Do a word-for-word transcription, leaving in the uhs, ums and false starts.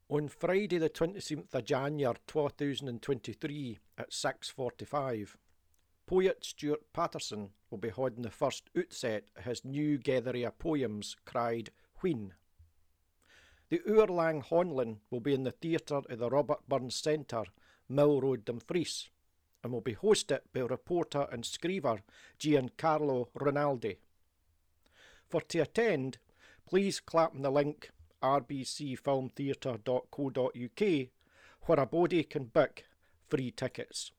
On Friday the twenty-seventh of January two thousand twenty-three at six forty-five, poet Stuart Patterson will be holding the first outset of his new gathering of poems cried Whin. The hour-lang honlin will be in the theatre of the Robert Burns Centre, Mill Road, Dumfries, and will be hosted by reporter and screever Giancarlo Rinaldi. For to attend, please clap on the link r b c film theatre dot co dot u k, where a body can book free tickets.